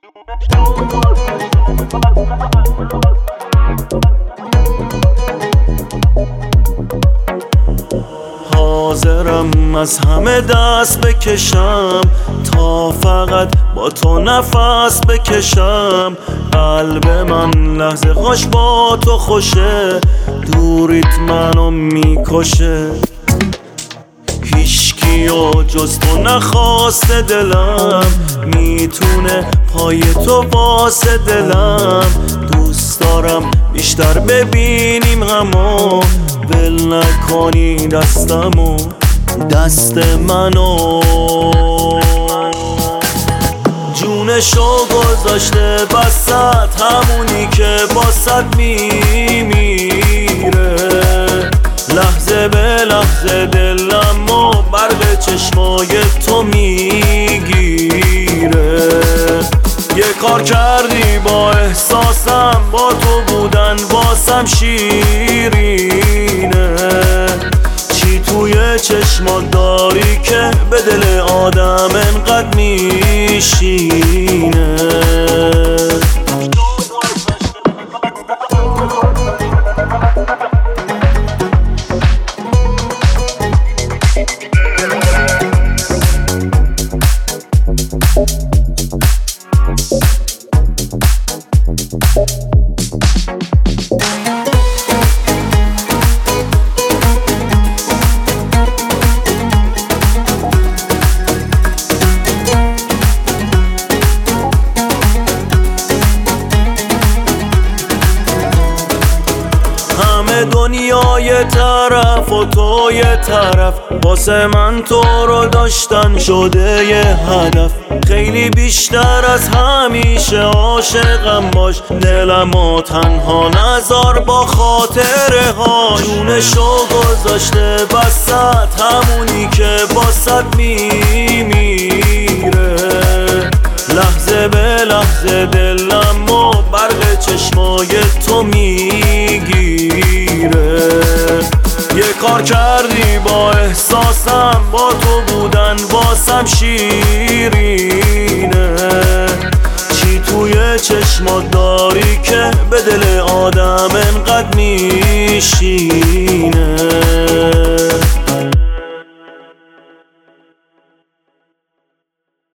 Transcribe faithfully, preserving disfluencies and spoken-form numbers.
حاضرم از همه دست بکشم تا فقط با تو نفس بکشم. قلب من لحظه هاش با تو خوشه، دوریت منو میکشه. هیچکیو جز تو نخواسته دلم، میتونه پای تو واسه دلم. دوست دارم بیشتر ببینیم همو، ول نکنی دستمو دست منو. جونشو گذاشته وسط، همونی که باست میمیره. لحظه به لحظه دلمو برق چشمای تو میگیره. یه کار کردی با احساسم، با تو بودن واسم شیرینه. چی توی چشمات داری که به دل آدم انقدر میشینه؟ دنیای طرف و تو یه طرف، واسه من تو رو داشتن شده یه هدف. خیلی بیشتر از همیشه عاشقم باش، دلمو تنها نذار با خاطره هاش. جونشو گذاشته وسط، همونی که باست میمیره. لحظه به لحظه دلمو برق چشمای تو میگیره. یه کار کردی با احساسم، با تو بودن واسم شیرینه. چی توی چشمات